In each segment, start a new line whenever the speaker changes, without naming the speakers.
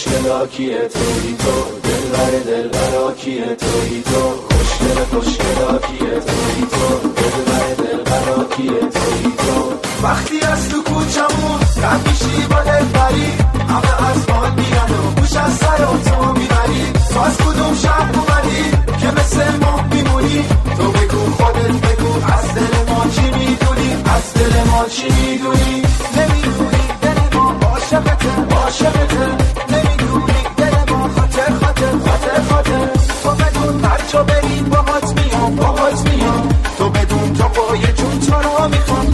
خوشگلا کیه توی تو، دلبر دلبرا کیه توی تو، خوشگلا کیه توی تو، دلبر دلبرا کیه توی تو. وقتی از تو کوچمون رد میشی با دلبری، همه از حال میرن و گوش از سر و تو میبری. تو از کدوم شهر اومدی که مثل ما میمونی؟ تو بگو خودت بگو از دل ما چی میدونی، از دل ما چی میدونی؟ نمیدونی دل ما عاشقته، نمیدونی دل ما خاطر تو بدون هر جا بری باهات میام تو بدون تا پای جون تو رو میخوام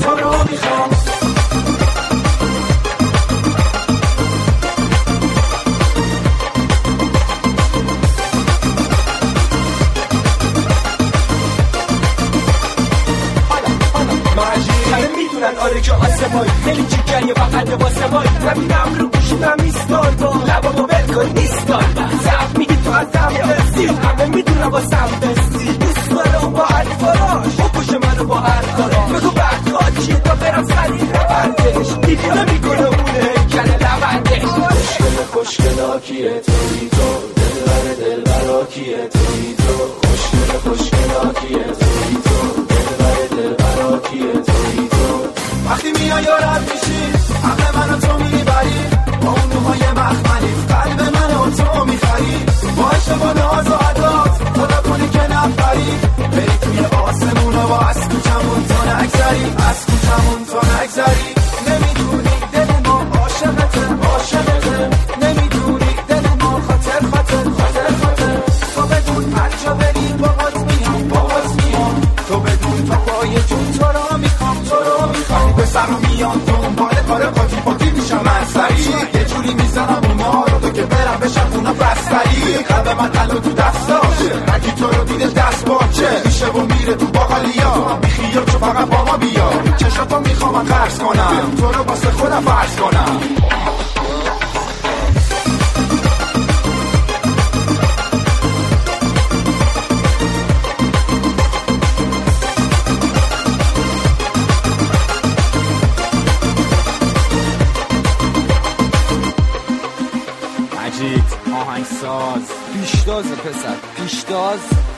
آره که آسمایی دلی چیکن وقت واسمایی نبینم رو گوشیدم ایستار با لبامو بلکن ایستار زب میگی تو از دم بستی همه میدونم با سم بستی دوست دارم با هر فراش بکش منو با هر کاراش بگو بعد چیه تا برم سریع نبردش دیوونه میکنه اونه کنه لبندش. خوشگلا کیه توی تو، دلبرا کیه توی تو، خوشگلا کیه توی تو، دلبرا کیه توی تو. وقتی میای یارت میشی عقل منو تو میبری، با اون موهای مخملی قلب منو تو میخری، با عشق و ناز و عدات خدا کنی که نفری، بری توی آسمون و از کوچمون تو نگذری. نمیدونی دل ما عاشقته، نمیدونی دل ما خاطر تو بدون هر جا بری باهات میام تو بدون تا پای جون تو رو میخوام به سر رو میان دنبال کار پاتی میشم من سریع یه جوری میزنم اون ما رو تو که برم بشم اونا بستری. قلب من قلب تو دستاشه هرکی تو رو دیده دست باچه میشه و میره تو باقالیا، تو هم بیخیال چو فقط با ما بیا، چشاتو میخوام من قرض کنم تو رو واسه خودم فرض کنم.
آهنگساز پیشتاز پسر پیشتاز